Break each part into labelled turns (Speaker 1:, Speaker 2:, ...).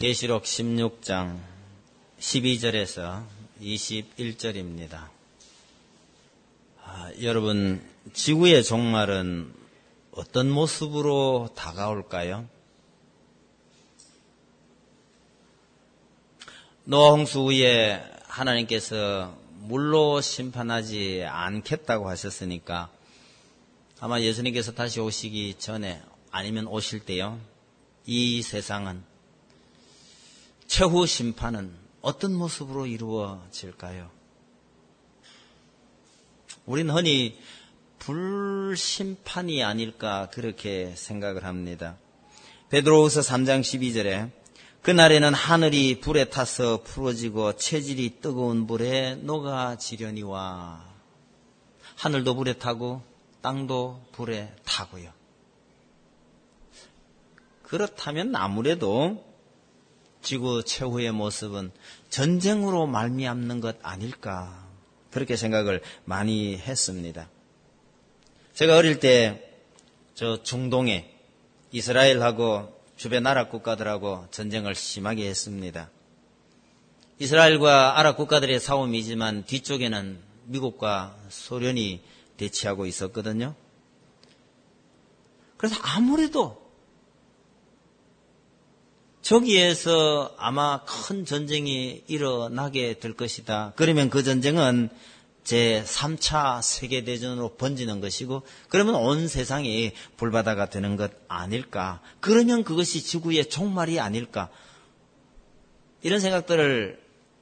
Speaker 1: 계시록 16장 12절에서 21절입니다. 여러분, 지구의 종말은 어떤 모습으로 다가올까요? 노아 홍수 후에 하나님께서 물로 심판하지 않겠다고 하셨으니까 아마 예수님께서 다시 오시기 전에 아니면 오실 때요, 이 세상은 최후 심판은 어떤 모습으로 이루어질까요? 우리는 흔히 불심판이 아닐까 그렇게 생각을 합니다. 베드로후서 3장 12절에 그날에는 하늘이 불에 타서 부러지고 체질이 뜨거운 불에 녹아지려니와, 하늘도 불에 타고 땅도 불에 타고요. 그렇다면 아무래도 지구 최후의 모습은 전쟁으로 말미암는 것 아닐까, 그렇게 생각을 많이 했습니다. 제가 어릴 때 저 중동에 이스라엘하고 주변 아랍 국가들하고 전쟁을 심하게 했습니다. 이스라엘과 아랍 국가들의 싸움이지만 뒤쪽에는 미국과 소련이 대치하고 있었거든요. 그래서 아무래도 저기에서 아마 큰 전쟁이 일어나게 될 것이다. 그러면 그 전쟁은 제3차 세계대전으로 번지는 것이고, 그러면 온 세상이 불바다가 되는 것 아닐까. 그러면 그것이 지구의 종말이 아닐까. 이런 생각들을,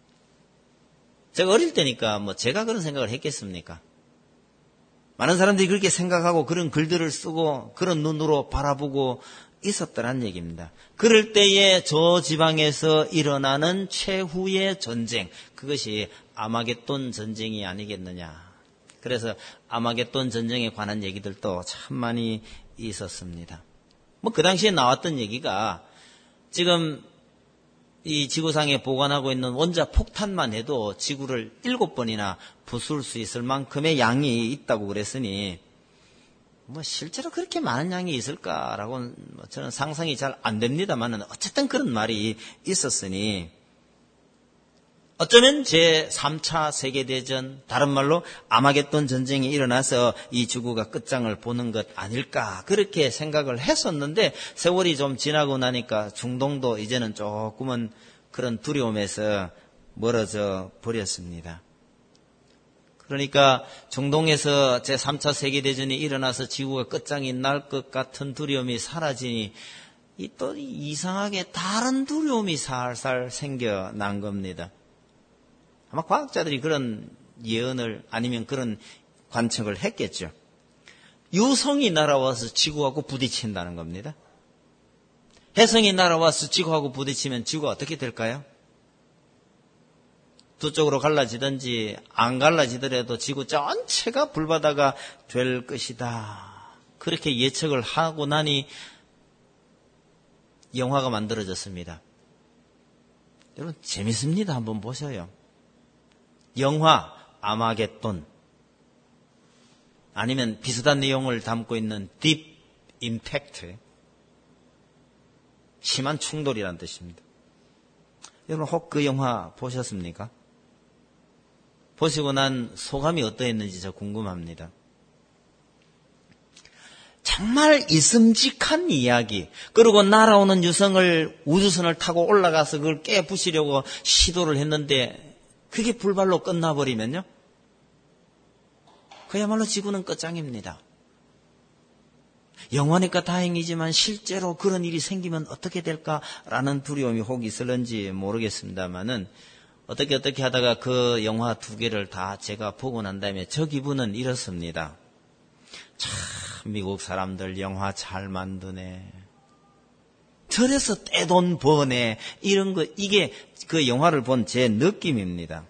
Speaker 1: 제가 어릴 때니까 제가 그런 생각을 했겠습니까? 많은 사람들이 그렇게 생각하고 그런 글들을 쓰고 그런 눈으로 바라보고 있었다는 얘기입니다. 그럴 때에 저 지방에서 일어나는 최후의 전쟁, 그것이 아마겟돈 전쟁이 아니겠느냐. 그래서 아마겟돈 전쟁에 관한 얘기들도 참 많이 있었습니다. 그 당시에 나왔던 얘기가, 지금 이 지구상에 보관하고 있는 원자 폭탄만 해도 지구를 7번이나 부술 수 있을 만큼의 양이 있다고 그랬으니, 실제로 그렇게 많은 양이 있을까라고는 저는 상상이 잘 안 됩니다만은, 어쨌든 그런 말이 있었으니, 어쩌면 제3차 세계대전, 다른 말로 아마겟돈 전쟁이 일어나서 이 지구가 끝장을 보는 것 아닐까, 그렇게 생각을 했었는데, 세월이 좀 지나고 나니까 중동도 이제는 조금은 그런 두려움에서 멀어져 버렸습니다. 그러니까 중동에서 제3차 세계대전이 일어나서 지구가 끝장이 날 것 같은 두려움이 사라지니 또 이상하게 다른 두려움이 살살 생겨난 겁니다. 아마 과학자들이 그런 예언을, 아니면 그런 관측을 했겠죠. 유성이 날아와서 지구하고 부딪힌다는 겁니다. 혜성이 날아와서 지구하고 부딪히면 지구가 어떻게 될까요? 두 쪽으로 갈라지든지 안 갈라지더라도 지구 전체가 불바다가 될 것이다. 그렇게 예측을 하고 나니 영화가 만들어졌습니다. 여러분, 재밌습니다. 한번 보셔요. 영화 아마겟돈, 아니면 비슷한 내용을 담고 있는 딥 임팩트, 심한 충돌이라는 뜻입니다. 여러분, 혹 그 영화 보셨습니까? 보시고 난 소감이 어떠했는지 저 궁금합니다. 정말 이슴직한 이야기, 그리고 날아오는 유성을, 우주선을 타고 올라가서 그걸 깨부시려고 시도를 했는데 그게 불발로 끝나버리면요, 그야말로 지구는 끝장입니다. 영화니까 다행이지만 실제로 그런 일이 생기면 어떻게 될까라는 두려움이 혹 있을는지 모르겠습니다만은, 어떻게 하다가 그 영화 2개를 다 제가 보고 난 다음에 저 기분은 이렇습니다. 참 미국 사람들 영화 잘 만드네. 저래서 떼돈 버네. 이런 거, 이게 그 영화를 본 제 느낌입니다.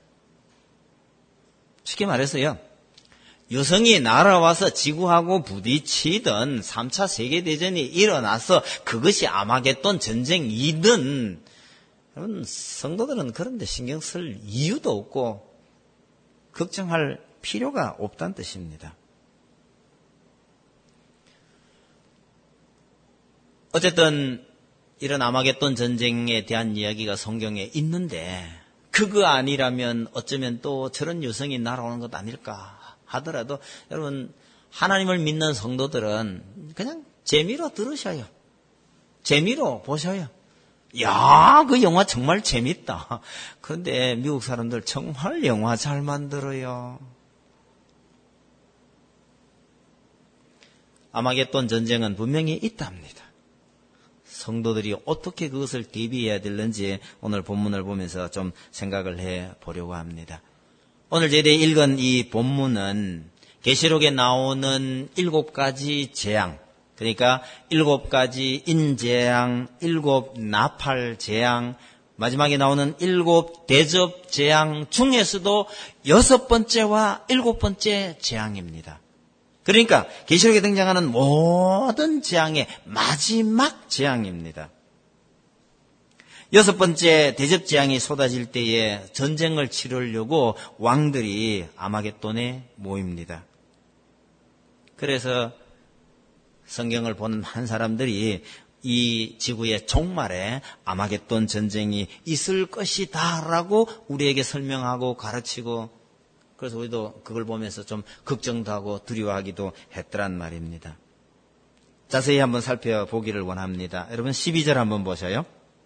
Speaker 1: 쉽게 말해서요, 유성이 날아와서 지구하고 부딪히던 3차 세계대전이 일어나서 그것이 아마겟돈 전쟁이든, 여러분, 성도들은 그런 데 신경 쓸 이유도 없고 걱정할 필요가 없다는 뜻입니다. 어쨌든 이런 아마겟돈 전쟁에 대한 이야기가 성경에 있는데 그거 아니라면 어쩌면 또 저런 유성이 날아오는 것 아닐까 하더라도 여러분 하나님을 믿는 성도들은 그냥 재미로 들으셔요. 재미로 보셔요. 야, 그 영화 정말 재밌다. 그런데 미국 사람들 정말 영화 잘 만들어요. 아마겟돈 전쟁은 분명히 있답니다. 성도들이 어떻게 그것을 대비해야 되는지 오늘 본문을 보면서 좀 생각을 해 보려고 합니다. 오늘 저희들이 읽은 이 본문은 계시록에 나오는 7가지 재앙, 그러니까 7가지 인재앙, 7 나팔 재앙, 마지막에 나오는 7 대접 재앙 중에서도 6번째와 7번째 재앙입니다. 그러니까 계시록에 등장하는 모든 재앙의 마지막 재앙입니다. 6번째 대접 재앙이 쏟아질 때에 전쟁을 치르려고 왕들이 아마겟돈에 모입니다. 그래서 성경을 보는 한 사람들이 이 지구의 종말에 아마겟돈 전쟁이 있을 것이다라고 우리에게 설명하고 가르치고, 그래서 우리도 그걸 보면서 좀 걱정도 하고 두려워하기도 했더란 말입니다. 자세히 한번 살펴보기를 원합니다. 여러분 12절 한번 보셔요.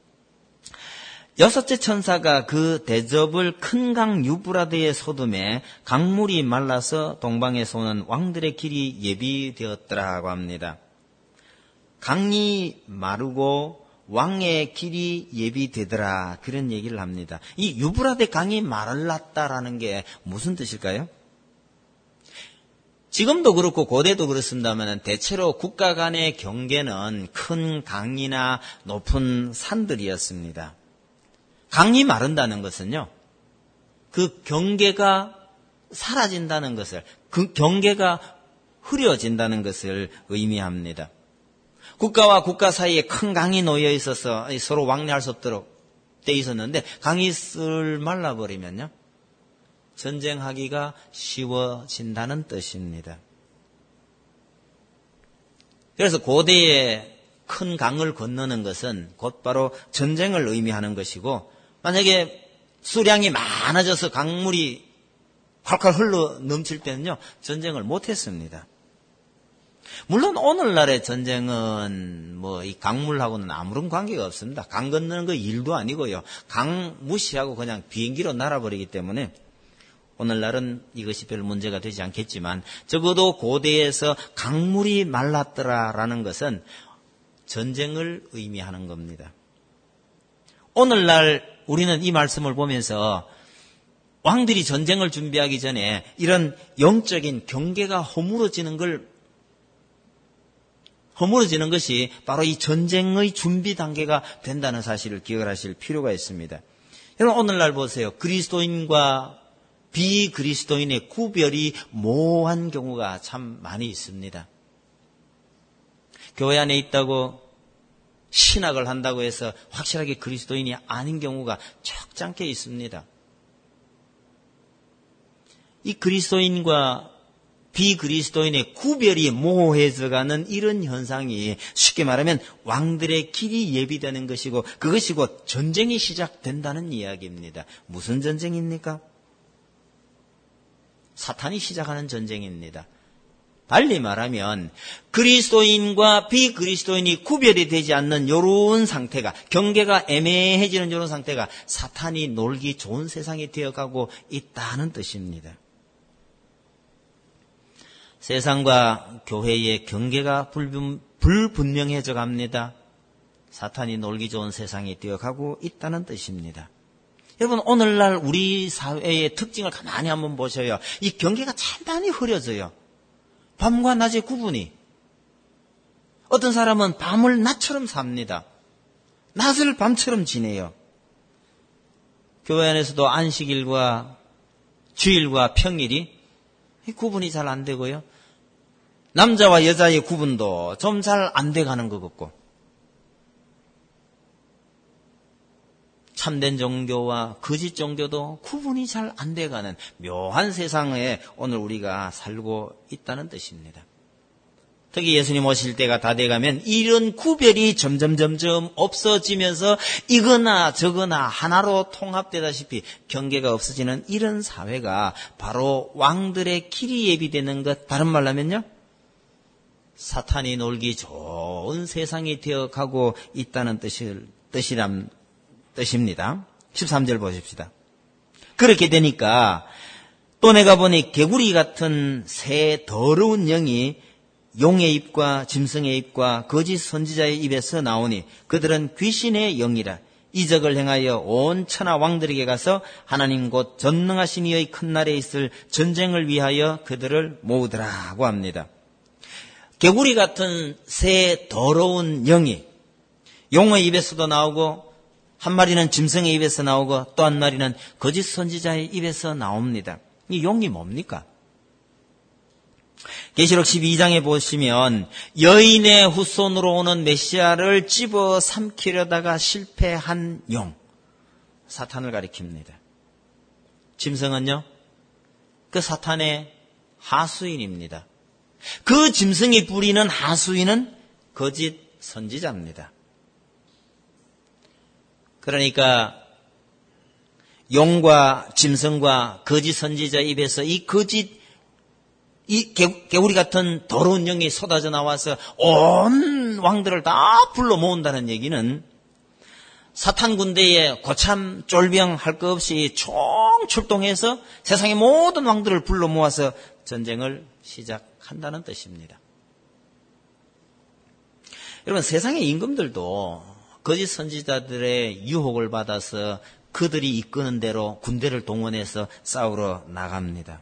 Speaker 1: 6째 천사가 그 대접을 큰 강 유브라데에 쏟음에 강물이 말라서 동방에서 오는 왕들의 길이 예비되었더라고 합니다. 강이 마르고 왕의 길이 예비되더라, 그런 얘기를 합니다. 이 유브라데 강이 말랐다라는 게 무슨 뜻일까요? 지금도 그렇고 고대도 그렇습니다만 대체로 국가 간의 경계는 큰 강이나 높은 산들이었습니다. 강이 마른다는 것은요, 그 경계가 사라진다는 것을, 그 경계가 흐려진다는 것을 의미합니다. 국가와 국가 사이에 큰 강이 놓여 있어서 서로 왕래할 수 없도록 돼 있었는데 강이 쓸 말라버리면요, 전쟁하기가 쉬워진다는 뜻입니다. 그래서 고대에 큰 강을 건너는 것은 곧바로 전쟁을 의미하는 것이고, 만약에 수량이 많아져서 강물이 콸콸 흘러 넘칠 때는요, 전쟁을 못했습니다. 물론 오늘날의 전쟁은 이 강물하고는 아무런 관계가 없습니다. 강 건너는 거 일도 아니고요. 강 무시하고 그냥 비행기로 날아버리기 때문에 오늘날은 이것이 별 문제가 되지 않겠지만, 적어도 고대에서 강물이 말랐더라라는 것은 전쟁을 의미하는 겁니다. 오늘날 우리는 이 말씀을 보면서 왕들이 전쟁을 준비하기 전에 이런 영적인 경계가 허물어지는 것이 바로 이 전쟁의 준비 단계가 된다는 사실을 기억을 하실 필요가 있습니다. 여러분 오늘날 보세요. 그리스도인과 비그리스도인의 구별이 모호한 경우가 참 많이 있습니다. 교회 안에 있다고 신학을 한다고 해서 확실하게 그리스도인이 아닌 경우가 적잖게 있습니다. 이 그리스도인과 비그리스도인의 구별이 모호해져가는 이런 현상이 쉽게 말하면 왕들의 길이 예비되는 것이고, 그것이 곧 전쟁이 시작된다는 이야기입니다. 무슨 전쟁입니까? 사탄이 시작하는 전쟁입니다. 달리 말하면 그리스도인과 비그리스도인이 구별이 되지 않는 이런 상태가, 경계가 애매해지는 이런 상태가 사탄이 놀기 좋은 세상이 되어가고 있다는 뜻입니다. 세상과 교회의 경계가 불분명해져 갑니다. 사탄이 놀기 좋은 세상이 되어가고 있다는 뜻입니다. 여러분 오늘날 우리 사회의 특징을 가만히 한번 보셔요. 이 경계가 단단히 흐려져요. 밤과 낮의 구분이. 어떤 사람은 밤을 낮처럼 삽니다. 낮을 밤처럼 지내요. 교회 안에서도 안식일과 주일과 평일이 구분이 잘 안 되고요. 남자와 여자의 구분도 좀 잘 안 돼가는 것 같고, 참된 종교와 거짓 종교도 구분이 잘 안 돼가는 묘한 세상에 오늘 우리가 살고 있다는 뜻입니다. 특히 예수님 오실 때가 다 돼가면 이런 구별이 점점 없어지면서 이거나 저거나 하나로 통합되다시피 경계가 없어지는 이런 사회가 바로 왕들의 길이 예비되는 것, 다른 말로 하면요, 사탄이 놀기 좋은 세상이 되어가고 있다는 뜻입니다. 13절 보십시다. 그렇게 되니까 또 내가 보니 개구리 같은 새 더러운 영이 용의 입과 짐승의 입과 거짓 선지자의 입에서 나오니 그들은 귀신의 영이라. 이적을 행하여 온 천하 왕들에게 가서 하나님 곧 전능하신 이의 큰 날에 있을 전쟁을 위하여 그들을 모으더라고 합니다. 개구리 같은 새 더러운 영이 용의 입에서도 나오고 한 마리는 짐승의 입에서 나오고 또 한 마리는 거짓 선지자의 입에서 나옵니다. 이 용이 뭡니까? 계시록 12장에 보시면 여인의 후손으로 오는 메시아를 집어 삼키려다가 실패한 용, 사탄을 가리킵니다. 짐승은요, 그 사탄의 하수인입니다. 그 짐승이 부리는 하수인은 거짓 선지자입니다. 그러니까 용과 짐승과 거짓 선지자 입에서 이 개구리 같은 더러운 영이 쏟아져 나와서 온 왕들을 다 불러 모은다는 얘기는 사탄 군대에 고참 쫄병 할 것 없이 총 출동해서 세상의 모든 왕들을 불러 모아서 전쟁을 시작한다는 뜻입니다. 여러분, 세상의 임금들도 거짓 선지자들의 유혹을 받아서 그들이 이끄는 대로 군대를 동원해서 싸우러 나갑니다.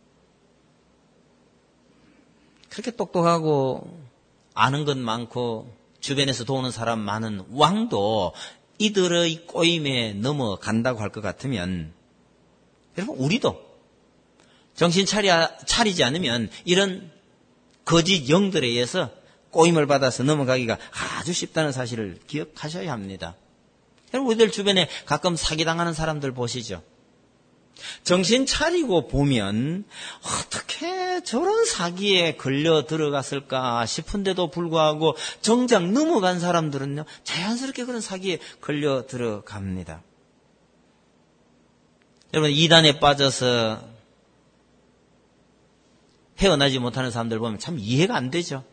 Speaker 1: 그렇게 똑똑하고 아는 것 많고 주변에서 도우는 사람 많은 왕도 이들의 꼬임에 넘어간다고 할 것 같으면, 여러분, 우리도 정신 차리지 않으면 이런 거짓 영들에 의해서 꼬임을 받아서 넘어가기가 아주 쉽다는 사실을 기억하셔야 합니다. 여러분, 우리들 주변에 가끔 사기당하는 사람들 보시죠. 정신 차리고 보면 어떻게 저런 사기에 걸려 들어갔을까 싶은데도 불구하고 정작 넘어간 사람들은요, 자연스럽게 그런 사기에 걸려 들어갑니다. 여러분, 이단에 빠져서 헤어나지 못하는 사람들 보면 참 이해가 안 되죠.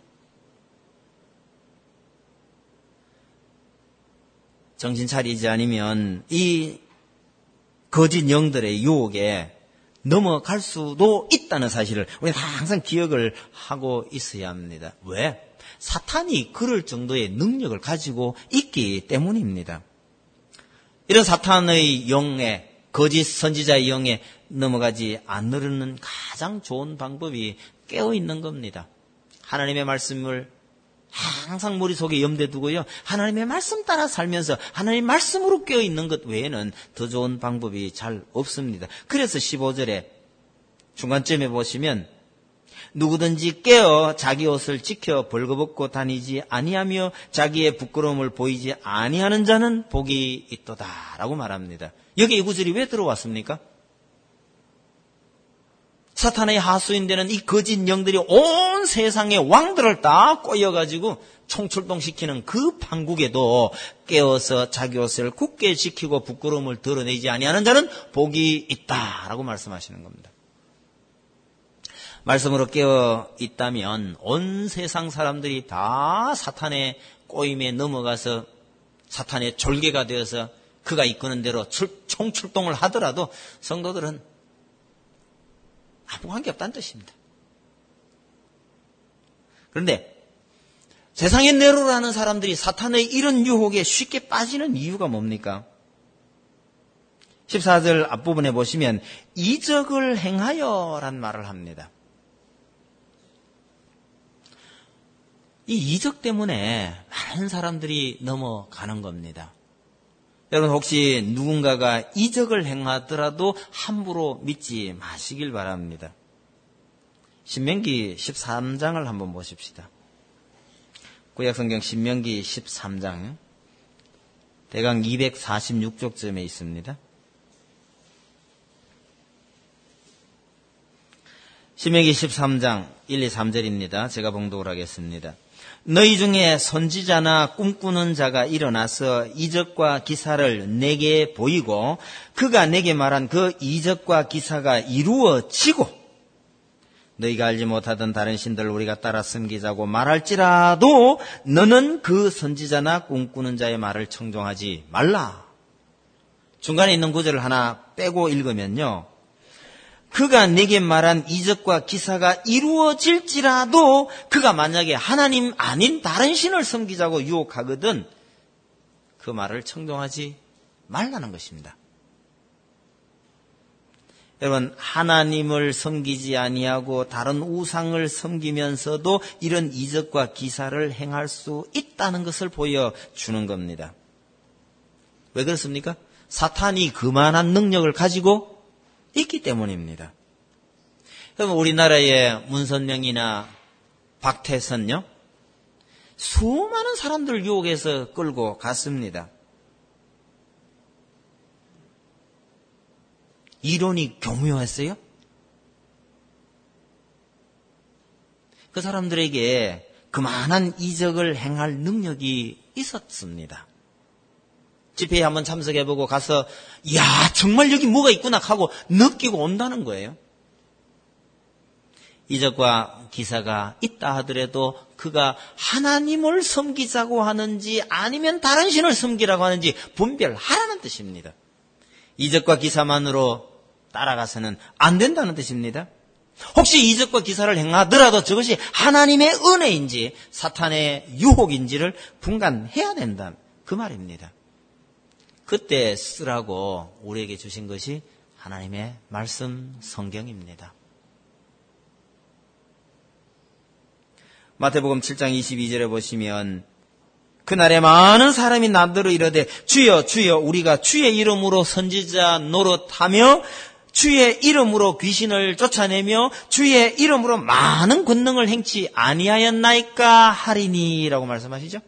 Speaker 1: 정신 차리지 않으면 이 거짓 영들의 유혹에 넘어갈 수도 있다는 사실을 우리가 항상 기억을 하고 있어야 합니다. 왜? 사탄이 그럴 정도의 능력을 가지고 있기 때문입니다. 이런 사탄의 영에, 거짓 선지자의 영에 넘어가지 않으려는 가장 좋은 방법이 깨어있는 겁니다. 하나님의 말씀을 항상 머릿속에 염두에 두고요, 하나님의 말씀 따라 살면서 하나님의 말씀으로 깨어있는 것 외에는 더 좋은 방법이 잘 없습니다. 그래서 15절에 중간쯤에 보시면 누구든지 깨어 자기 옷을 지켜 벌거벗고 다니지 아니하며 자기의 부끄러움을 보이지 아니하는 자는 복이 있도다 라고 말합니다. 여기 이 구절이 왜 들어왔습니까? 사탄의 하수인 되는 이 거짓 영들이 온 세상의 왕들을 다 꼬여가지고 총출동시키는 그 판국에도 깨어서 자기 옷을 굳게 지키고 부끄러움을 드러내지 아니하는 자는 복이 있다라고 말씀하시는 겁니다. 말씀으로 깨어 있다면 온 세상 사람들이 다 사탄의 꼬임에 넘어가서 사탄의 졸개가 되어서 그가 이끄는 대로 총출동을 하더라도 성도들은 아무 관계없다는 뜻입니다. 그런데 세상의 내로라는 사람들이 사탄의 이런 유혹에 쉽게 빠지는 이유가 뭡니까? 14절 앞부분에 보시면 이적을 행하여란 말을 합니다. 이 이적 때문에 많은 사람들이 넘어가는 겁니다. 여러분, 혹시 누군가가 이적을 행하더라도 함부로 믿지 마시길 바랍니다. 신명기 13장을 한번 보십시다. 구약성경 신명기 13장 대강 246쪽쯤에 있습니다. 신명기 13장 1, 2, 3절입니다. 제가 봉독을 하겠습니다. 너희 중에 선지자나 꿈꾸는 자가 일어나서 이적과 기사를 내게 보이고 그가 내게 말한 그 이적과 기사가 이루어지고 너희가 알지 못하던 다른 신들을 우리가 따라 섬기자고 말할지라도 너는 그 선지자나 꿈꾸는 자의 말을 청종하지 말라. 중간에 있는 구절을 하나 빼고 읽으면요. 그가 내게 말한 이적과 기사가 이루어질지라도 그가 만약에 하나님 아닌 다른 신을 섬기자고 유혹하거든 그 말을 청종하지 말라는 것입니다. 여러분, 하나님을 섬기지 아니하고 다른 우상을 섬기면서도 이런 이적과 기사를 행할 수 있다는 것을 보여주는 겁니다. 왜 그렇습니까? 사탄이 그만한 능력을 가지고 있기 때문입니다. 그럼 우리나라의 문선명이나 박태선요, 수많은 사람들을 유혹해서 끌고 갔습니다. 이론이 교묘했어요? 그 사람들에게 그만한 이적을 행할 능력이 있었습니다. 집회에 한번 참석해보고 가서 이야 정말 여기 뭐가 있구나 하고 느끼고 온다는 거예요. 이적과 기사가 있다 하더라도 그가 하나님을 섬기자고 하는지 아니면 다른 신을 섬기라고 하는지 분별하라는 뜻입니다. 이적과 기사만으로 따라가서는 안 된다는 뜻입니다. 혹시 이적과 기사를 행하더라도 저것이 하나님의 은혜인지 사탄의 유혹인지를 분간해야 된다 그 말입니다. 그때 쓰라고 우리에게 주신 것이 하나님의 말씀 성경입니다. 마태복음 7장 22절에 보시면 그날에 많은 사람이 나더러 이르되 주여 주여 우리가 주의 이름으로 선지자 노릇하며 주의 이름으로 귀신을 쫓아내며 주의 이름으로 많은 권능을 행치 아니하였나이까 하리니라고 말씀하시죠.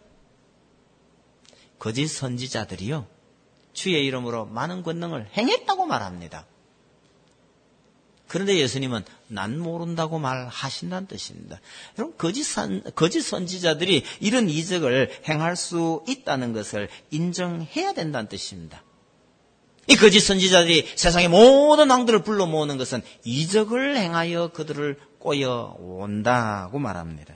Speaker 1: 거짓 선지자들이요 주의 이름으로 많은 권능을 행했다고 말합니다. 그런데 예수님은 난 모른다고 말하신다는 뜻입니다. 여러분 거짓 선지자들이 이런 이적을 행할 수 있다는 것을 인정해야 된다는 뜻입니다. 이 거짓 선지자들이 세상의 모든 왕들을 불러 모으는 것은 이적을 행하여 그들을 꼬여온다고 말합니다.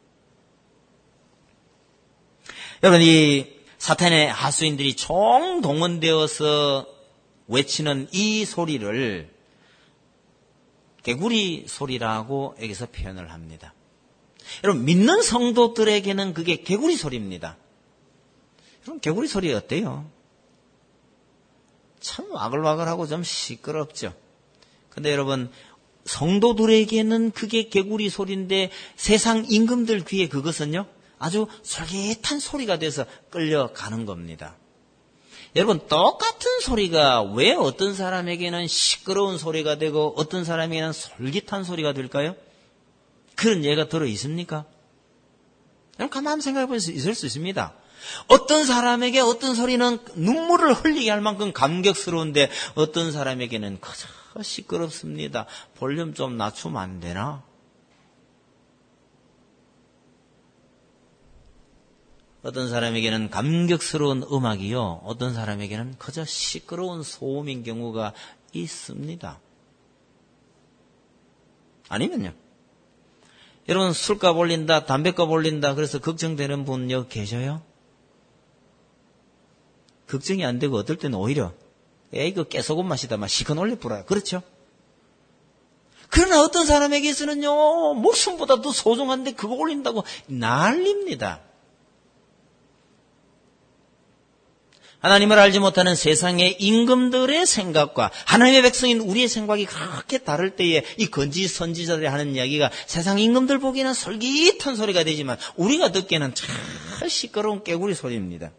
Speaker 1: 여러분 이 사탄의 하수인들이 총동원되어서 외치는 이 소리를 개구리 소리라고 여기서 표현을 합니다. 여러분 믿는 성도들에게는 그게 개구리 소리입니다. 여러분 개구리 소리 어때요? 참 와글와글하고 좀 시끄럽죠. 근데 여러분 성도들에게는 그게 개구리 소리인데 세상 임금들 귀에 그것은요 아주 솔깃한 소리가 돼서 끌려가는 겁니다. 여러분 똑같은 소리가 왜 어떤 사람에게는 시끄러운 소리가 되고 어떤 사람에게는 솔깃한 소리가 될까요? 그런 예가 들어 있습니까? 여러분 가만히 생각해 볼 수 있을 수 있습니다. 어떤 사람에게 어떤 소리는 눈물을 흘리게 할 만큼 감격스러운데 어떤 사람에게는 그저 시끄럽습니다. 볼륨 좀 낮추면 안 되나? 어떤 사람에게는 감격스러운 음악이요. 어떤 사람에게는 그저 시끄러운 소음인 경우가 있습니다. 아니면요. 여러분 술값 올린다, 담배값 올린다 그래서 걱정되는 분 여기 계셔요? 걱정이 안 되고 어떨 때는 오히려 이거 깨소금 맛이다 막 시큰 올려 불어요. 그렇죠? 그러나 어떤 사람에게서는요 목숨보다 더 소중한데 그거 올린다고 난립니다. 하나님을 알지 못하는 세상의 임금들의 생각과 하나님의 백성인 우리의 생각이 그렇게 다를 때에 이 거짓 선지자들이 하는 이야기가 세상 임금들 보기에는 솔깃한 소리가 되지만 우리가 듣기에는 참 시끄러운 깨구리 소리입니다.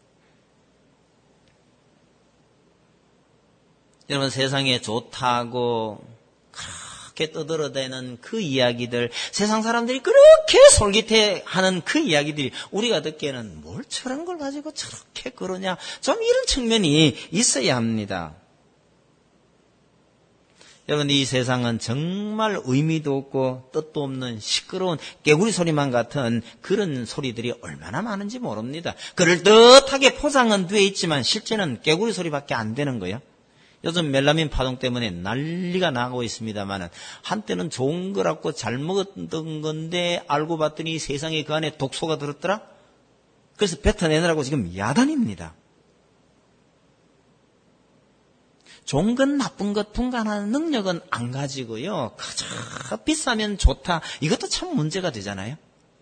Speaker 1: 여러분 세상에 좋다고 그렇게 떠들어대는 그 이야기들 세상 사람들이 그렇게 솔깃해하는 그 이야기들이 우리가 듣기에는 뭘 저런 걸 가지고 저렇게 그러냐 좀 이런 측면이 있어야 합니다. 여러분, 이 세상은 정말 의미도 없고 뜻도 없는 시끄러운 깨구리 소리만 같은 그런 소리들이 얼마나 많은지 모릅니다. 그럴듯하게 포장은 되어 있지만 실제는 깨구리 소리밖에 안 되는 거예요. 요즘 멜라민 파동 때문에 난리가 나고 있습니다만 한때는 좋은 거라고 잘 먹었던 건데 알고 봤더니 세상에 그 안에 독소가 들었더라? 그래서 뱉어내느라고 지금 야단입니다. 좋은 것 나쁜 것 분간하는 능력은 안 가지고요. 그저 비싸면 좋다. 이것도 참 문제가 되잖아요.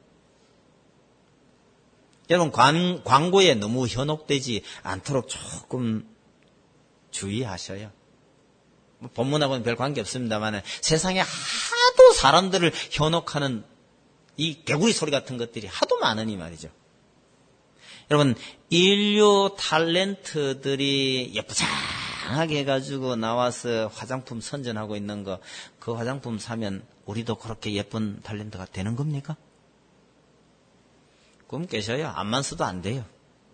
Speaker 1: 여러분 광고에 너무 현혹되지 않도록 조금 주의하셔요. 본문하고는 별 관계 없습니다만 세상에 하도 사람들을 현혹하는 이 개구리 소리 같은 것들이 하도 많으니 말이죠. 여러분 인류 탤런트들이 예쁘장하게 해가지고 나와서 화장품 선전하고 있는 거, 그 화장품 사면 우리도 그렇게 예쁜 탤런트가 되는 겁니까? 꿈 깨셔요. 안만 써도 안 돼요.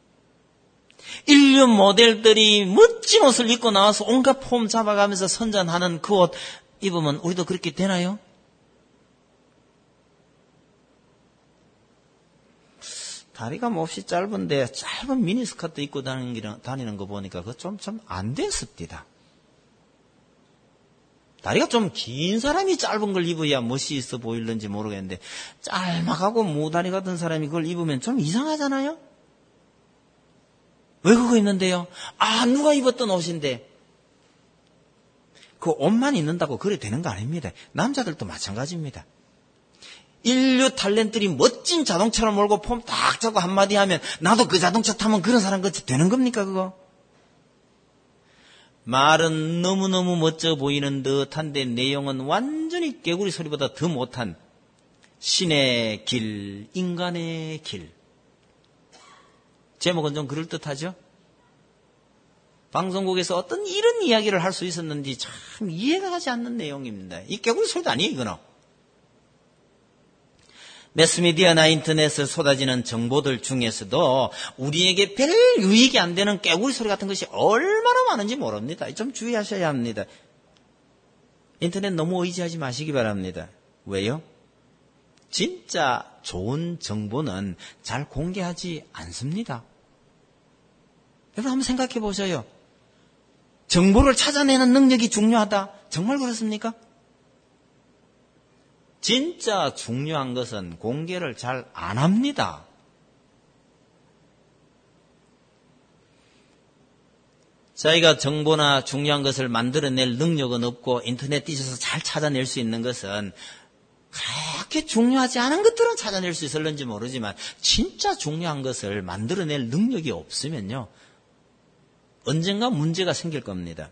Speaker 1: 인류 모델들이 멋진 옷을 입고 나와서 온갖 폼 잡아가면서 선전하는 그 옷 입으면 우리도 그렇게 되나요? 다리가 몹시 짧은데 짧은 미니스커트 입고 다니는 거 보니까 그거 좀 안 됐습니다. 다리가 좀 긴 사람이 짧은 걸 입어야 멋이 있어 보이는지 모르겠는데 짤막하고 무다리 같은 사람이 그걸 입으면 좀 이상하잖아요? 왜 그거 입는데요? 누가 입었던 옷인데. 그 옷만 입는다고 그래 되는 거 아닙니다. 남자들도 마찬가지입니다. 인류 탤런트들이 멋진 자동차를 몰고 폼 딱 잡고 한마디 하면 나도 그 자동차 타면 그런 사람 같이 되는 겁니까 그거? 말은 너무너무 멋져 보이는 듯한데 내용은 완전히 개구리 소리보다 더 못한 신의 길, 인간의 길. 제목은 좀 그럴듯하죠? 방송국에서 어떤 이런 이야기를 할 수 있었는지 참 이해가 가지 않는 내용입니다. 이 개구리 소리도 아니에요, 이거는. 매스미디어나 인터넷에 쏟아지는 정보들 중에서도 우리에게 별 유익이 안 되는 깨구리 소리 같은 것이 얼마나 많은지 모릅니다. 좀 주의하셔야 합니다. 인터넷 너무 의지하지 마시기 바랍니다. 왜요? 진짜 좋은 정보는 잘 공개하지 않습니다. 여러분 한번 생각해 보세요. 정보를 찾아내는 능력이 중요하다. 정말 그렇습니까? 진짜 중요한 것은 공개를 잘 안 합니다. 자기가 정보나 중요한 것을 만들어낼 능력은 없고 인터넷 뒤져서 잘 찾아낼 수 있는 것은 그렇게 중요하지 않은 것들은 찾아낼 수 있을는지 모르지만 진짜 중요한 것을 만들어낼 능력이 없으면요. 언젠가 문제가 생길 겁니다.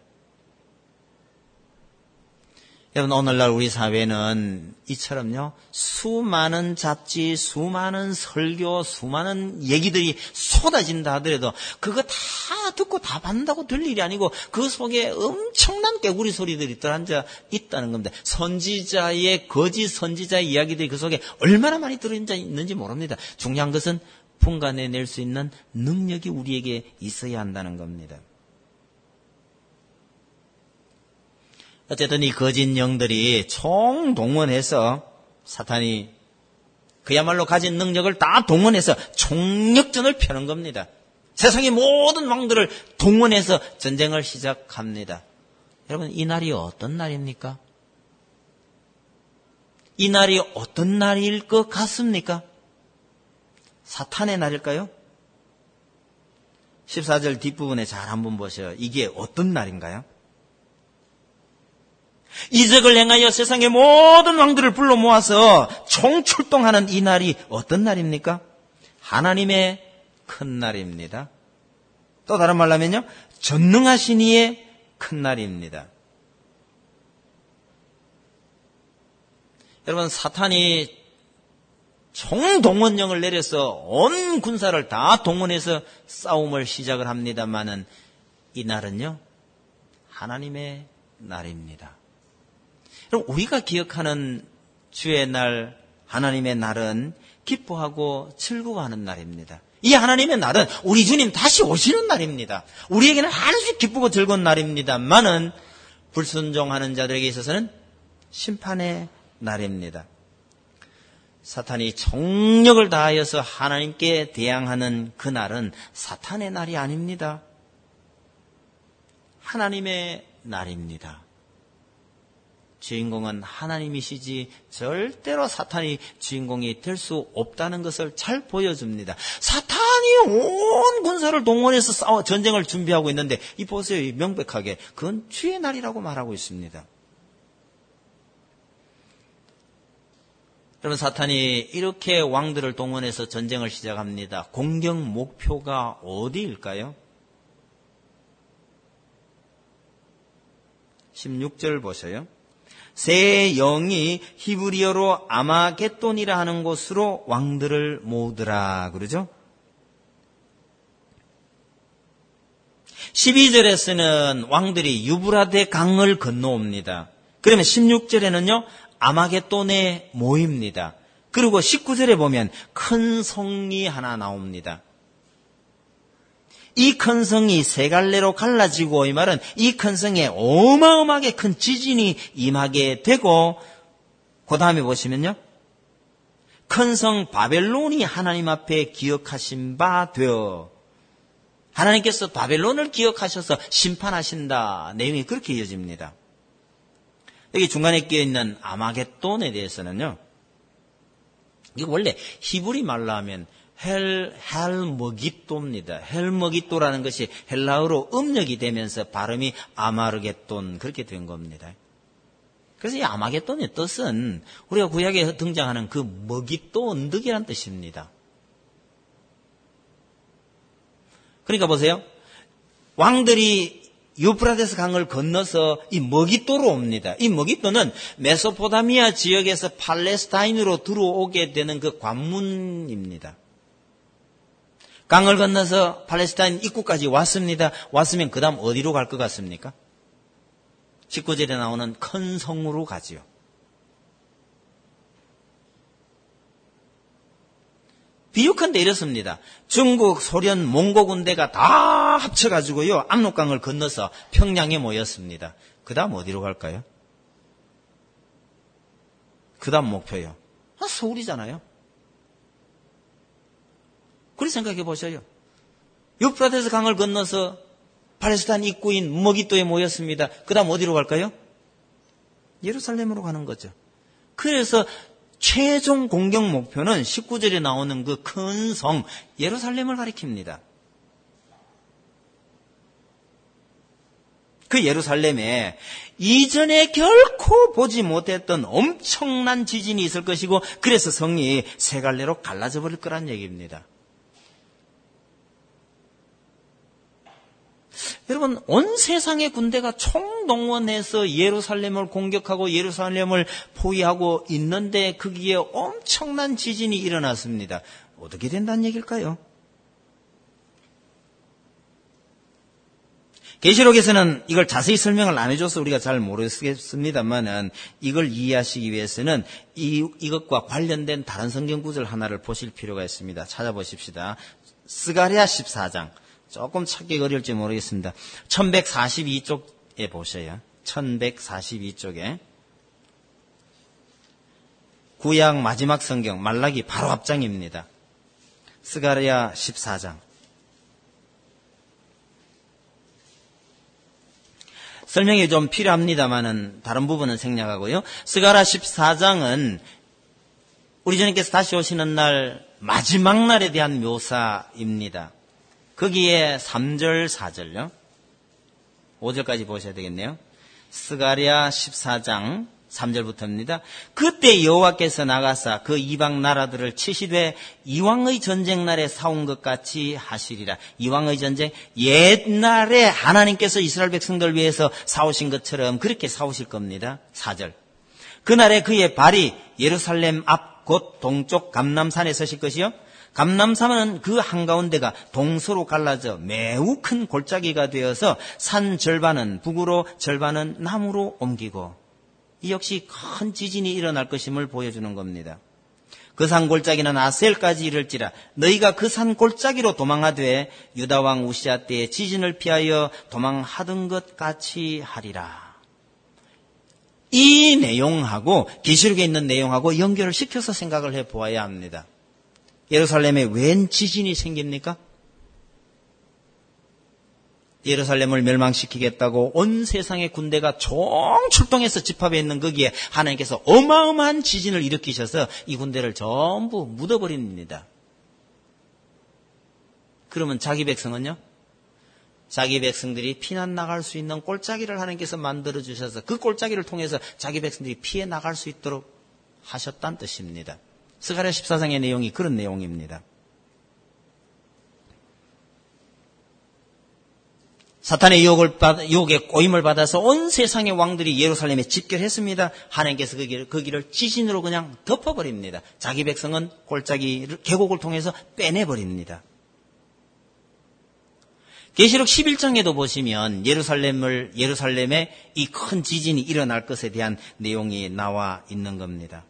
Speaker 1: 여러분 오늘날 우리 사회는 이처럼요. 수많은 잡지, 수많은 설교, 수많은 얘기들이 쏟아진다 하더라도 그거 다 듣고 다 받는다고 될 일이 아니고 그 속에 엄청난 깨구리 소리들이 들어앉아 있다는 겁니다. 선지자의 거짓 선지자의 이야기들이 그 속에 얼마나 많이 들어있는지 모릅니다. 중요한 것은 분간해낼 수 있는 능력이 우리에게 있어야 한다는 겁니다. 어쨌든 이 거짓 영들이 총동원해서 사탄이 그야말로 가진 능력을 다 동원해서 총력전을 펴는 겁니다. 세상의 모든 왕들을 동원해서 전쟁을 시작합니다. 여러분 이 날이 어떤 날입니까? 이 날이 어떤 날일 것 같습니까? 사탄의 날일까요? 14절 뒷부분에 잘 한번 보세요. 이게 어떤 날인가요? 이적을 행하여 세상의 모든 왕들을 불러 모아서 총출동하는 이 날이 어떤 날입니까? 하나님의 큰 날입니다. 또 다른 말로 하면요. 전능하신 이의 큰 날입니다. 여러분 사탄이 총동원령을 내려서 온 군사를 다 동원해서 싸움을 시작을 합니다마는 이 날은요. 하나님의 날입니다. 그럼 우리가 기억하는 주의 날, 하나님의 날은 기뻐하고 즐거워하는 날입니다. 이 하나님의 날은 우리 주님 다시 오시는 날입니다. 우리에게는 아주 기쁘고 즐거운 날입니다만은 불순종하는 자들에게 있어서는 심판의 날입니다. 사탄이 정력을 다하여서 하나님께 대항하는 그날은 사탄의 날이 아닙니다. 하나님의 날입니다. 주인공은 하나님이시지 절대로 사탄이 주인공이 될 수 없다는 것을 잘 보여줍니다. 사탄이 온 군사를 동원해서 전쟁을 준비하고 있는데 이 보세요. 명백하게 그건 주의 날이라고 말하고 있습니다. 그러면 사탄이 이렇게 왕들을 동원해서 전쟁을 시작합니다. 공격 목표가 어디일까요? 16절 보세요. 새 영이 히브리어로 아마겟돈이라 하는 곳으로 왕들을 모으더라 그러죠. 12절에서는 왕들이 유브라데 강을 건너옵니다. 그러면 16절에는요. 아마겟돈에 모입니다. 그리고 19절에 보면 큰 성이 하나 나옵니다. 이 큰 성이 세 갈래로 갈라지고 이 말은 이 큰 성에 어마어마하게 큰 지진이 임하게 되고 그 다음에 보시면요. 큰 성 바벨론이 하나님 앞에 기억하신 바 되어 하나님께서 바벨론을 기억하셔서 심판하신다. 내용이 그렇게 이어집니다. 여기 중간에 끼어있는 아마겟돈에 대해서는요. 이거 원래 히브리 말로 하면 헬머깃도입니다. 헬머깃도라는 것이 헬라어로 음력이 되면서 발음이 아마르겟돈 그렇게 된 겁니다. 그래서 이 아마겟돈의 뜻은 우리가 구약에 등장하는 그 머깃도 언덕이라는 뜻입니다. 그러니까 보세요. 왕들이 유프라데스 강을 건너서 이 머깃도로 옵니다. 이 머깃도는 메소포타미아 지역에서 팔레스타인으로 들어오게 되는 그 관문입니다. 강을 건너서 팔레스타인 입구까지 왔습니다. 왔으면 그 다음 어디로 갈 것 같습니까? 19절에 나오는 큰 성으로 가지요. 비유컨대 이렇습니다. 중국, 소련, 몽고 군대가 다 합쳐가지고요. 압록강을 건너서 평양에 모였습니다. 그 다음 어디로 갈까요? 그 다음 목표요. 서울이잖아요. 그렇게 생각해 보셔요. 유프라데스 강을 건너서 팔레스타인 입구인 머깃도에 모였습니다. 그 다음 어디로 갈까요? 예루살렘으로 가는 거죠. 그래서 최종 공격 목표는 19절에 나오는 그 큰 성 예루살렘을 가리킵니다. 그 예루살렘에 이전에 결코 보지 못했던 엄청난 지진이 있을 것이고 그래서 성이 세 갈래로 갈라져 버릴 거란 얘기입니다. 여러분, 온 세상의 군대가 총동원해서 예루살렘을 공격하고 예루살렘을 포위하고 있는데 거기에 엄청난 지진이 일어났습니다. 어떻게 된다는 얘기일까요? 계시록에서는 이걸 자세히 설명을 안 해줘서 우리가 잘 모르겠습니다만은 이걸 이해하시기 위해서는 이것과 관련된 다른 성경 구절 하나를 보실 필요가 있습니다. 찾아보십시다. 스가랴 14장. 조금 찾기 어려울지 모르겠습니다. 1142쪽에 보셔요. 1142쪽에. 구약 마지막 성경 말라기 바로 앞장입니다. 스가랴 14장. 설명이 좀 필요합니다만은 다른 부분은 생략하고요. 스가랴 14장은 우리 주님께서 다시 오시는 날 마지막 날에 대한 묘사입니다. 거기에 3절, 4절요. 5절까지 보셔야 되겠네요. 스가랴 14장 3절부터입니다. 그때 여호와께서 나가사 그 이방 나라들을 치시되 이왕의 전쟁 날에 사온 것 같이 하시리라. 이왕의 전쟁, 옛날에 하나님께서 이스라엘 백성들을 위해서 사오신 것처럼 그렇게 사오실 겁니다. 4절. 그날에 그의 발이 예루살렘 앞 곧 동쪽 감람산에 서실 것이요. 감람산은 그 한가운데가 동서로 갈라져 매우 큰 골짜기가 되어서 산 절반은 북으로 절반은 남으로 옮기고 이 역시 큰 지진이 일어날 것임을 보여주는 겁니다. 그 산 골짜기는 아셀까지 이를지라 너희가 그 산 골짜기로 도망하되 유다왕 우시아 때에 지진을 피하여 도망하던 것 같이 하리라. 이 내용하고 계시록에 있는 내용하고 연결을 시켜서 생각을 해보아야 합니다. 예루살렘에 웬 지진이 생깁니까? 예루살렘을 멸망시키겠다고 온 세상의 군대가 총출동해서 집합해 있는 거기에 하나님께서 어마어마한 지진을 일으키셔서 이 군대를 전부 묻어버립니다. 그러면 자기 백성은요? 자기 백성들이 피난 나갈 수 있는 골짜기를 하나님께서 만들어 주셔서 그 골짜기를 통해서 자기 백성들이 피해 나갈 수 있도록 하셨다는 뜻입니다. 스가랴 14장의 내용이 그런 내용입니다. 사탄의 유혹에 꼬임을 받아서 온 세상의 왕들이 예루살렘에 집결했습니다. 하나님께서 그 길을 지진으로 그냥 덮어버립니다. 자기 백성은 골짜기를 계곡을 통해서 빼내버립니다. 계시록 11장에도 보시면 예루살렘에 이 큰 지진이 일어날 것에 대한 내용이 나와 있는 겁니다.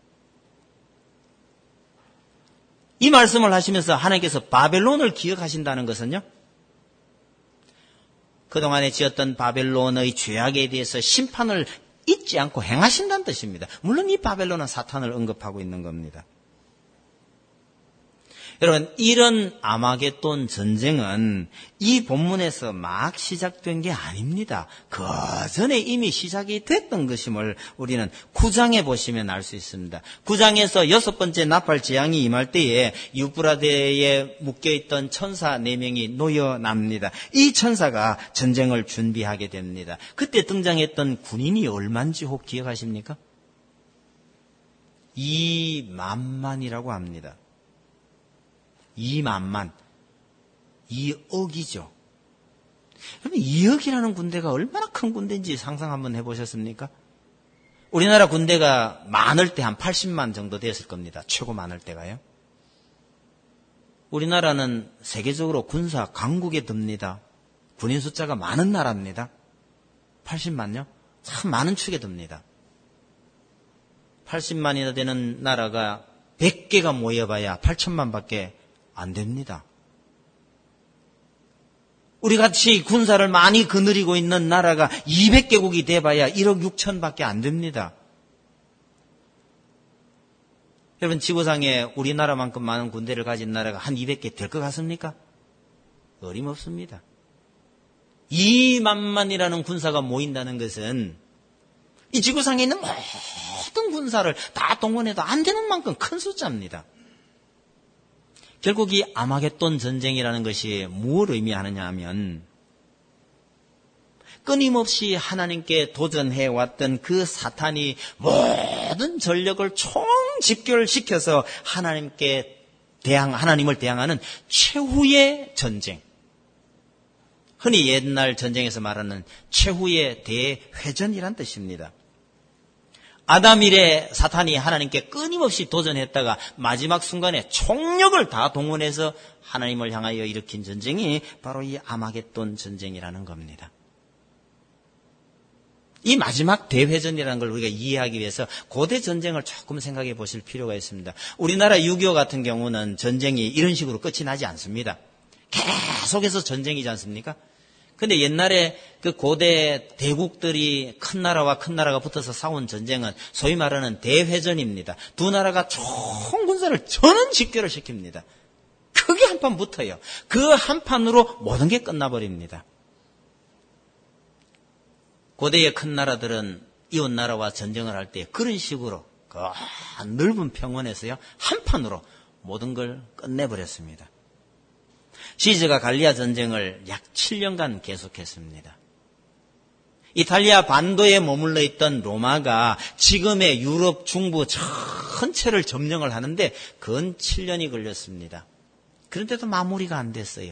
Speaker 1: 이 말씀을 하시면서 하나님께서 바벨론을 기억하신다는 것은요, 그동안에 지었던 바벨론의 죄악에 대해서 심판을 잊지 않고 행하신다는 뜻입니다. 물론 이 바벨론은 사탄을 언급하고 있는 겁니다. 여러분, 이런 아마겟돈 전쟁은 이 본문에서 막 시작된 게 아닙니다. 그 전에 이미 시작이 됐던 것임을 우리는 9장에 보시면 알 수 있습니다. 9장에서 6번째 나팔 재앙이 임할 때에 유브라데에 묶여있던 천사 4명이 놓여납니다. 이 천사가 전쟁을 준비하게 됩니다. 그때 등장했던 군인이 얼마인지 혹 기억하십니까? 2만만이라고 합니다. 2만만, 2억이죠. 여러분, 2억이라는 군대가 얼마나 큰 군대인지 상상 한번 해보셨습니까? 우리나라 군대가 많을 때 한 80만 정도 되었을 겁니다. 최고 많을 때가요. 우리나라는 세계적으로 군사 강국에 듭니다. 군인 숫자가 많은 나라입니다. 80만요? 참 많은 축에 듭니다. 80만이나 되는 나라가 100개가 모여봐야 8천만 밖에 안 됩니다. 우리같이 군사를 많이 거느리고 있는 나라가 200개국이 돼봐야 1억 6천밖에 안 됩니다. 여러분, 지구상에 우리나라만큼 많은 군대를 가진 나라가 한 200개 될 것 같습니까? 어림없습니다. 2만만이라는 군사가 모인다는 것은 이 지구상에 있는 모든 군사를 다 동원해도 안 되는 만큼 큰 숫자입니다. 결국 이 아마겟돈 전쟁이라는 것이 무엇을 의미하느냐 하면 끊임없이 하나님께 도전해왔던 그 사탄이 모든 전력을 총집결시켜서 하나님을 대항하는 최후의 전쟁. 흔히 옛날 전쟁에서 말하는 최후의 대회전이란 뜻입니다. 아담 이래 사탄이 하나님께 끊임없이 도전했다가 마지막 순간에 총력을 다 동원해서 하나님을 향하여 일으킨 전쟁이 바로 이 아마겟돈 전쟁이라는 겁니다. 이 마지막 대회전이라는 걸 우리가 이해하기 위해서 고대 전쟁을 조금 생각해 보실 필요가 있습니다. 우리나라 6.25 같은 경우는 전쟁이 이런 식으로 끝이 나지 않습니다. 계속해서 전쟁이지 않습니까? 근데 옛날에 그 고대 대국들이 큰 나라와 큰 나라가 붙어서 싸운 전쟁은 소위 말하는 대회전입니다. 두 나라가 총군사를 전원 집결을 시킵니다. 크게 한 판 붙어요. 그 한 판으로 모든 게 끝나버립니다. 고대의 큰 나라들은 이웃 나라와 전쟁을 할 때 그런 식으로 그 넓은 평원에서요 한 판으로 모든 걸 끝내버렸습니다. 시즈가 갈리아 전쟁을 약 7년간 계속했습니다. 이탈리아 반도에 머물러 있던 로마가 지금의 유럽 중부 전체를 점령을 하는데 근 7년이 걸렸습니다. 그런데도 마무리가 안 됐어요.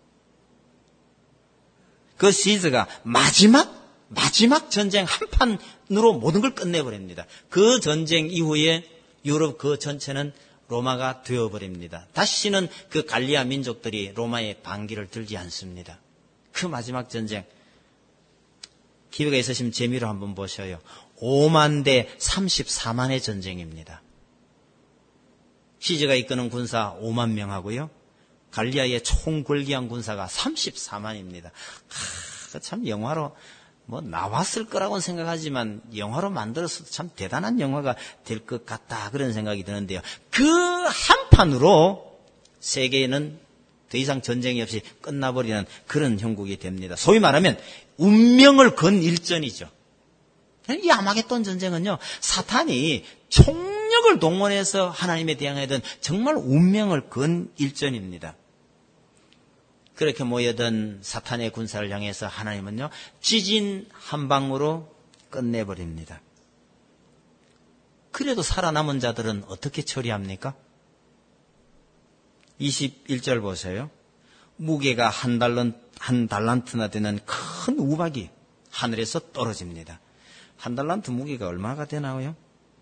Speaker 1: 그 시즈가 마지막 전쟁 한 판으로 모든 걸 끝내버립니다. 그 전쟁 이후에 유럽 그 전체는 로마가 되어버립니다. 다시는 그 갈리아 민족들이 로마의 반기를 들지 않습니다. 그 마지막 전쟁, 기회가 있으시면 재미로 한번 보셔요. 5만 대 34만의 전쟁입니다. 시즈가 이끄는 군사 5만 명하고요. 갈리아의 총궐기한 군사가 34만입니다. 참 영화로 뭐 나왔을 거라고는 생각하지만 영화로 만들어서 참 대단한 영화가 될 것 같다 그런 생각이 드는데요. 그 한판으로 세계는 더 이상 전쟁이 없이 끝나버리는 그런 형국이 됩니다. 소위 말하면 운명을 건 일전이죠. 이 아마겟돈 전쟁은요, 사탄이 총력을 동원해서 하나님에 대항하던 정말 운명을 건 일전입니다. 그렇게 모여든 사탄의 군사를 향해서 하나님은요, 지진 한 방으로 끝내버립니다. 그래도 살아남은 자들은 어떻게 처리합니까? 21절 보세요. 무게가 한 달란트나 되는 큰 우박이 하늘에서 떨어집니다. 한 달란트 무게가 얼마가 되나요?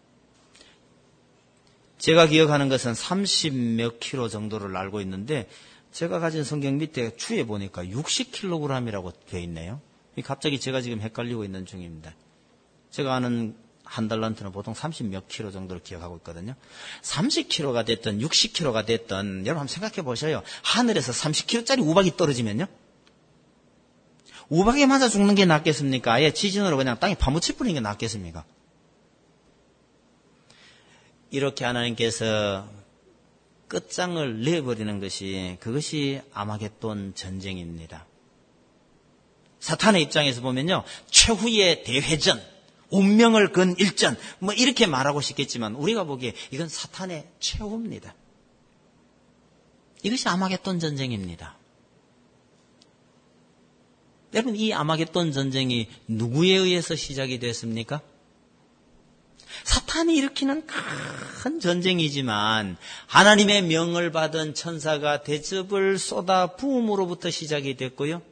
Speaker 1: 제가 기억하는 것은 30 몇 킬로 정도를 알고 있는데 제가 가진 성경 밑에 추에 보니까 60kg이라고 되어 있네요. 갑자기 제가 지금 헷갈리고 있는 중입니다. 제가 아는 한 달란트는 보통 30 몇 킬로 정도를 기억하고 있거든요. 30kg가 됐든 60kg가 됐든 여러분 한번 생각해 보셔요. 하늘에서 30kg짜리 우박이 떨어지면요. 우박에 맞아 죽는 게 낫겠습니까? 아예 지진으로 그냥 땅에 파묻혀 버리는 게 낫겠습니까? 이렇게 하나님께서 끝장을 내버리는 것이 그것이 아마겟돈 전쟁입니다. 사탄의 입장에서 보면요. 최후의 대회전, 운명을 건 일전 뭐 이렇게 말하고 싶겠지만 우리가 보기에 이건 사탄의 최후입니다. 이것이 아마겟돈 전쟁입니다. 여러분 이 아마겟돈 전쟁이 누구에 의해서 시작이 됐습니까? 사탄이 일으키는 큰 전쟁이지만 하나님의 명을 받은 천사가 대접을 쏟아 부음으로부터 시작이 됐고요.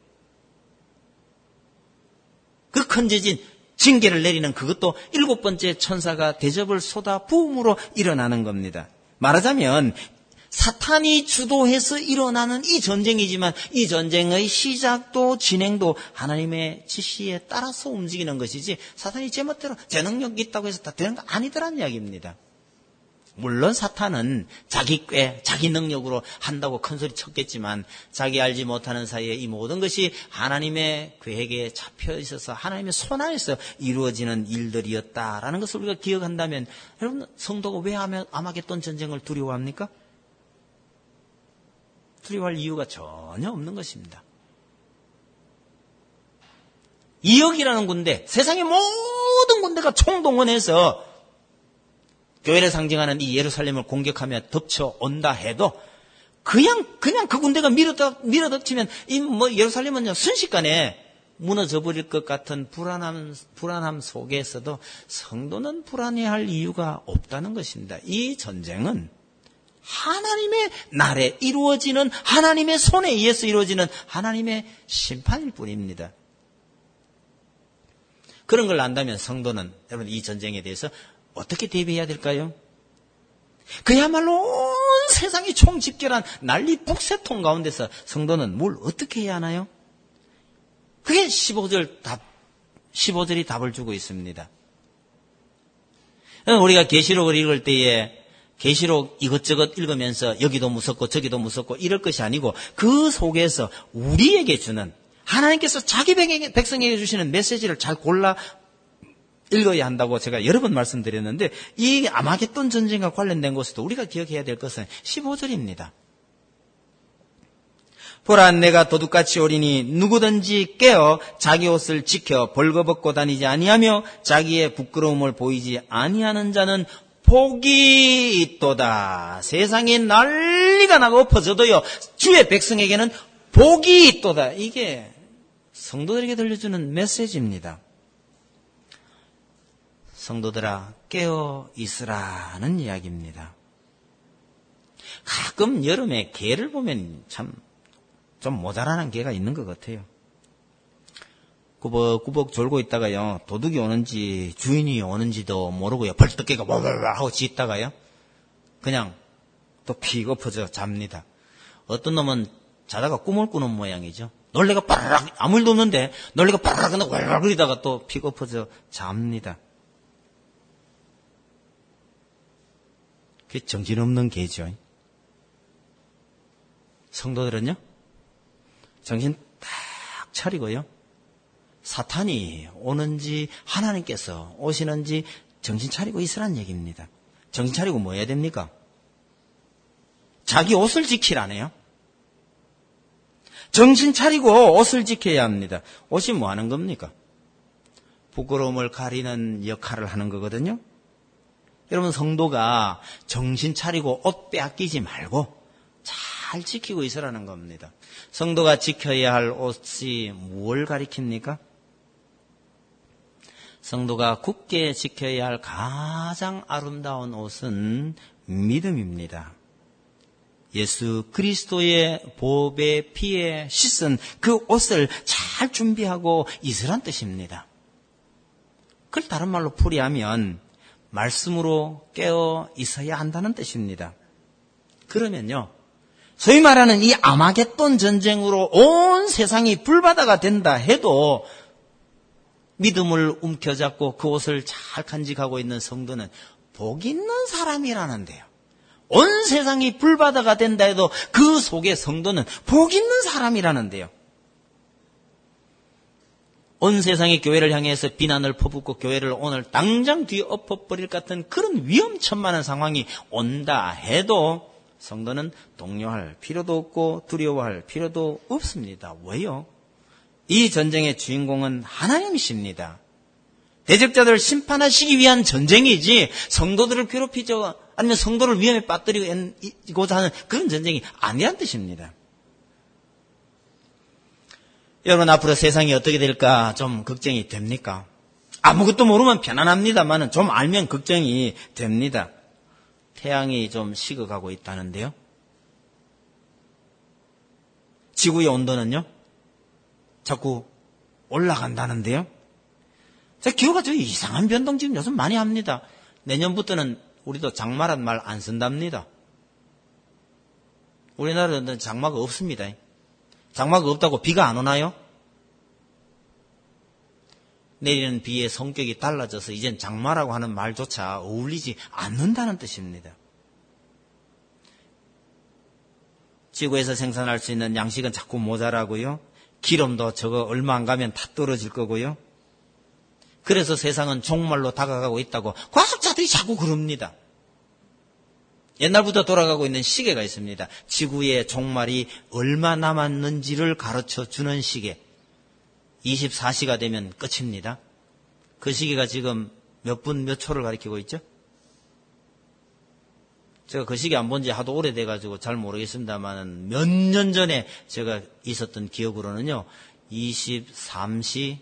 Speaker 1: 그 큰 지진, 징계를 내리는 그것도 7번째 천사가 대접을 쏟아 부음으로 일어나는 겁니다. 말하자면 사탄이 주도해서 일어나는 이 전쟁이지만 이 전쟁의 시작도 진행도 하나님의 지시에 따라서 움직이는 것이지 사탄이 제멋대로 제 능력이 있다고 해서 다 되는 거 아니더란 이야기입니다. 물론 사탄은 자기 꾀, 자기 능력으로 한다고 큰소리 쳤겠지만 자기 알지 못하는 사이에 이 모든 것이 하나님의 계획에 잡혀 있어서 하나님의 손안에서 이루어지는 일들이었다라는 것을 우리가 기억한다면 여러분 성도가 왜 아마겟돈 전쟁을 두려워합니까? 두려워할 이유가 전혀 없는 것입니다. 이역이라는 군대, 세상의 모든 군대가 총동원해서 교회를 상징하는 이 예루살렘을 공격하며 덮쳐온다 해도 그냥 그 군대가 밀어덮치면 이 예루살렘은요 순식간에 무너져 버릴 것 같은 불안함 속에서도 성도는 불안해할 이유가 없다는 것입니다. 이 전쟁은 하나님의 날에 이루어지는 하나님의 손에 의해서 이루어지는 하나님의 심판일 뿐입니다. 그런 걸 안다면 성도는 여러분 이 전쟁에 대해서 어떻게 대비해야 될까요? 그야말로 온 세상이 총집결한 난리 북새통 가운데서 성도는 뭘 어떻게 해야 하나요? 그게 15절이 답을 주고 있습니다. 우리가 계시록을 읽을 때에 계시록 이것저것 읽으면서 여기도 무섭고 저기도 무섭고 이럴 것이 아니고 그 속에서 우리에게 주는 하나님께서 자기 백성에게 주시는 메시지를 잘 골라 읽어야 한다고 제가 여러 번 말씀드렸는데 이 아마겟돈 전쟁과 관련된 것에도 우리가 기억해야 될 것은 15절입니다. 보라 내가 도둑같이 오리니 누구든지 깨어 자기 옷을 지켜 벌거벗고 다니지 아니하며 자기의 부끄러움을 보이지 아니하는 자는 복이 있도다. 세상에 난리가 나고 엎어져도요 주의 백성에게는 복이 있도다. 이게 성도들에게 들려주는 메시지입니다. 성도들아 깨어 있으라는 이야기입니다. 가끔 여름에 개를 보면 참 좀 모자라는 개가 있는 것 같아요. 꾸벅꾸벅 졸고 있다가요 도둑이 오는지 주인이 오는지도 모르고요 벌떡 깨고 와와와 하고 짖다가요 그냥 또 픽 엎어져 잡니다. 어떤 놈은 자다가 꿈을 꾸는 모양이죠. 놀래가 빠르락 아무 일도 없는데 놀래가 빠르락 근데 왈왈거리다가 또 픽 엎어져 잡니다. 그게 정신없는 개죠. 성도들은요 정신 딱 차리고요 사탄이 오는지 하나님께서 오시는지 정신 차리고 있으란 얘기입니다. 정신 차리고 뭐 해야 됩니까? 자기 옷을 지키라네요. 정신 차리고 옷을 지켜야 합니다. 옷이 뭐 하는 겁니까? 부끄러움을 가리는 역할을 하는 거거든요. 여러분, 성도가 정신 차리고 옷 빼앗기지 말고 잘 지키고 있으라는 겁니다. 성도가 지켜야 할 옷이 뭘 가리킵니까? 성도가 굳게 지켜야 할 가장 아름다운 옷은 믿음입니다. 예수 그리스도의 보배 피에 씻은 그 옷을 잘 준비하고 있으란 뜻입니다. 그걸 다른 말로 풀이하면 말씀으로 깨어 있어야 한다는 뜻입니다. 그러면요, 소위 말하는 이 아마겟돈 전쟁으로 온 세상이 불바다가 된다 해도 믿음을 움켜잡고 그 옷을 잘 간직하고 있는 성도는 복 있는 사람이라는데요. 온 세상이 불바다가 된다 해도 그 속에 성도는 복 있는 사람이라는데요. 온 세상이 교회를 향해서 비난을 퍼붓고 교회를 오늘 당장 뒤에 엎어버릴 것 같은 그런 위험천만한 상황이 온다 해도 성도는 동요할 필요도 없고 두려워할 필요도 없습니다. 왜요? 이 전쟁의 주인공은 하나님이십니다. 대적자들을 심판하시기 위한 전쟁이지 성도들을 괴롭히죠, 아니면 성도를 위험에 빠뜨리고자 하는 그런 전쟁이 아니란 뜻입니다. 여러분, 앞으로 세상이 어떻게 될까 좀 걱정이 됩니까? 아무것도 모르면 편안합니다만 좀 알면 걱정이 됩니다. 태양이 좀 식어가고 있다는데요. 지구의 온도는요, 자꾸 올라간다는데요. 기후가 좀 이상한 변동 지금 요즘 많이 합니다. 내년부터는 우리도 장마란 말 안 쓴답니다. 우리나라는 장마가 없습니다. 장마가 없다고 비가 안 오나요? 내리는 비의 성격이 달라져서 이젠 장마라고 하는 말조차 어울리지 않는다는 뜻입니다. 지구에서 생산할 수 있는 양식은 자꾸 모자라고요. 기름도 저거 얼마 안 가면 다 떨어질 거고요. 그래서 세상은 종말로 다가가고 있다고 과학자들이 자꾸 그럽니다. 옛날부터 돌아가고 있는 시계가 있습니다. 지구의 종말이 얼마 남았는지를 가르쳐 주는 시계. 24시가 되면 끝입니다. 그 시계가 지금 몇 분 몇 초를 가리키고 있죠? 제가 그 시계 안 본 지 하도 오래돼가지고 잘 모르겠습니다만 몇 년 전에 제가 있었던 기억으로는요, 23시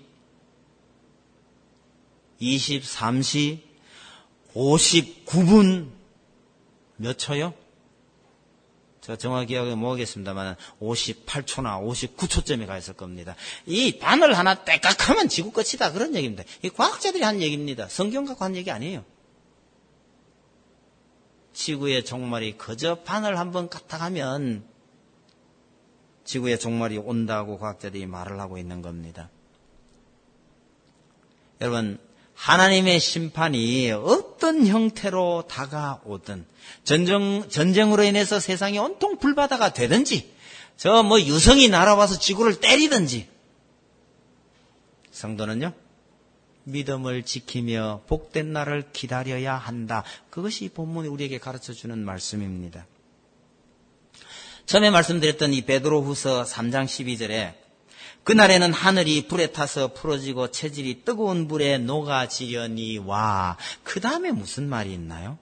Speaker 1: 59분 몇 초요? 제가 정확히 기억을 못하겠습니다만 58초나 59초쯤에 가 있을 겁니다. 이 바늘 하나 떼깍하면 지구 끝이다, 그런 얘기입니다. 이 과학자들이 한 얘기입니다. 성경 갖고 한 얘기 아니에요. 지구의 종말이 그저 바늘 한번 까딱하면 지구의 종말이 온다고 과학자들이 말을 하고 있는 겁니다. 여러분, 하나님의 심판이 어떤 형태로 다가오든, 전쟁으로 인해서 세상이 온통 불바다가 되든지, 유성이 날아와서 지구를 때리든지, 성도는요, 믿음을 지키며 복된 날을 기다려야 한다. 그것이 본문이 우리에게 가르쳐주는 말씀입니다. 처음에 말씀드렸던 이 베드로후서 3장 12절에 그날에는 하늘이 불에 타서 풀어지고 체질이 뜨거운 불에 녹아지려니와, 그 다음에 무슨 말이 있나요?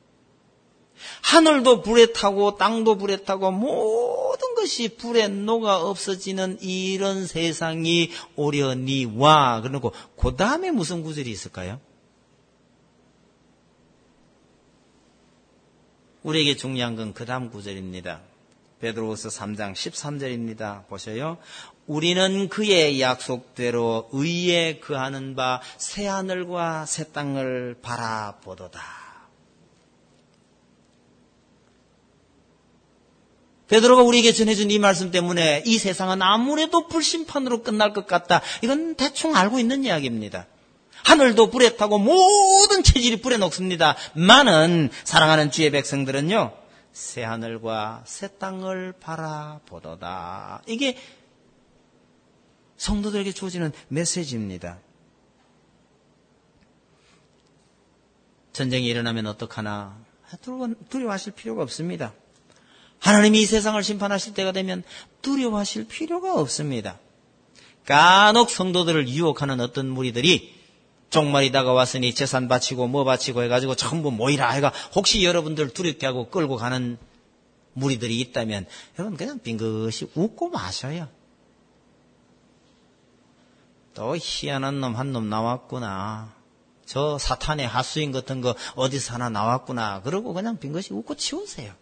Speaker 1: 하늘도 불에 타고 땅도 불에 타고 모든 것이 불에 녹아 없어지는 이런 세상이 오려니와, 그리고 그 다음에 무슨 구절이 있을까요? 우리에게 중요한 건 그 다음 구절입니다. 베드로후서 3장 13절입니다. 보셔요. 우리는 그의 약속대로 의에 거하는 바 새하늘과 새 땅을 바라보도다. 베드로가 우리에게 전해준 이 말씀 때문에 이 세상은 아무래도 불심판으로 끝날 것 같다, 이건 대충 알고 있는 이야기입니다. 하늘도 불에 타고 모든 체질이 불에 녹습니다. 많은 사랑하는 주의 백성들은요, 새하늘과 새 땅을 바라보도다. 이게 성도들에게 주어지는 메시지입니다. 전쟁이 일어나면 어떡하나 두려워하실 필요가 없습니다. 하나님이 이 세상을 심판하실 때가 되면 두려워하실 필요가 없습니다. 간혹 성도들을 유혹하는 어떤 무리들이 종말이 다가왔으니 재산 바치고 뭐 바치고 해가지고 전부 모이라 해가 혹시 여러분들 두렵게 하고 끌고 가는 무리들이 있다면 여러분 그냥 빙긋이 웃고 마셔요. 또 희한한 놈 한 놈 나왔구나. 저 사탄의 하수인 같은 거 어디서 하나 나왔구나. 그러고 그냥 빙긋이 웃고 치우세요.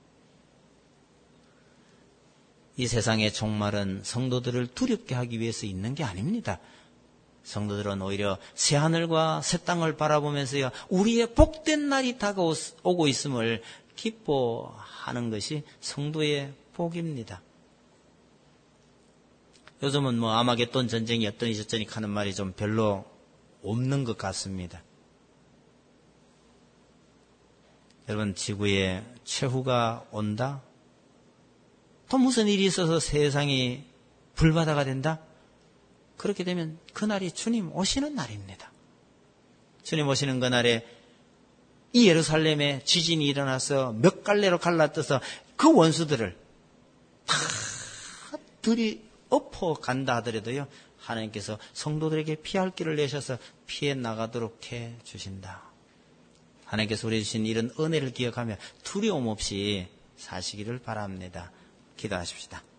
Speaker 1: 이 세상의 종말은 성도들을 두렵게 하기 위해서 있는 게 아닙니다. 성도들은 오히려 새하늘과 새 땅을 바라보면서요, 우리의 복된 날이 다가오고 있음을 기뻐하는 것이 성도의 복입니다. 요즘은 뭐 아마겟돈 전쟁이 어떠니 저쩌니 하는 말이 좀 별로 없는 것 같습니다. 여러분, 지구에 최후가 온다? 또 무슨 일이 있어서 세상이 불바다가 된다? 그렇게 되면 그날이 주님 오시는 날입니다. 주님 오시는 그날에 이 예루살렘에 지진이 일어나서 몇 갈래로 갈라떠서 그 원수들을 다 들이엎어 간다 하더라도요, 하나님께서 성도들에게 피할 길을 내셔서 피해 나가도록 해 주신다. 하나님께서 우리 주신 이런 은혜를 기억하며 두려움 없이 사시기를 바랍니다. 기도하십시다.